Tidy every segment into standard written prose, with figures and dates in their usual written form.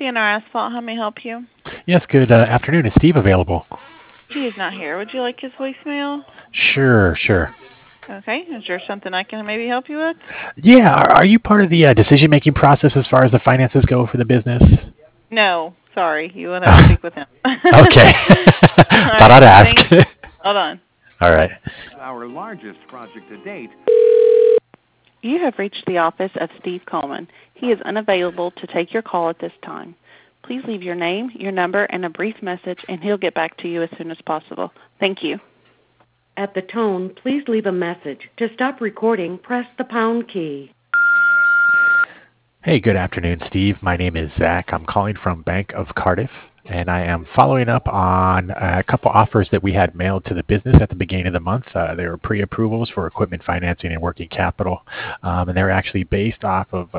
DNR Asphalt. How may I help you? Yes, good afternoon. Is Steve available? He is not here. Would you like his voicemail? Sure. Okay. Is there something I can maybe help you with? Yeah, are you part of the decision-making process as far as the finances go for the business? No. Sorry. You would have to speak with him. Okay. All Thought I'd right. ask. Hold on. All right. Our largest project to date. You have reached the office of Steve Coleman. He is unavailable to take your call at this time. Please leave your name, your number, and a brief message, and he'll get back to you as soon as possible. Thank you. At the tone, please leave a message. To stop recording, press the pound key. Hey, good afternoon, Steve. My name is Zach. I'm calling from Bank of Cardiff, and I am following up on a couple offers that we had mailed to the business at the beginning of the month. They were pre-approvals for equipment financing and working capital, and they were actually based off of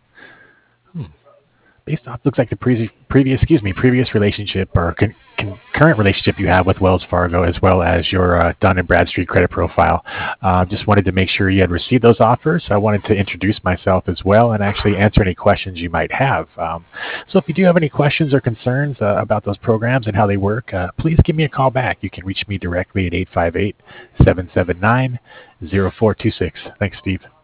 looks like the previous relationship or current relationship you have with Wells Fargo, as well as your Dun & Bradstreet credit profile. Just wanted to make sure you had received those offers. I wanted to introduce myself as well and actually answer any questions you might have. So if you do have any questions or concerns about those programs and how they work, please give me a call back. You can reach me directly at 858-779-0426. Thanks, Steve.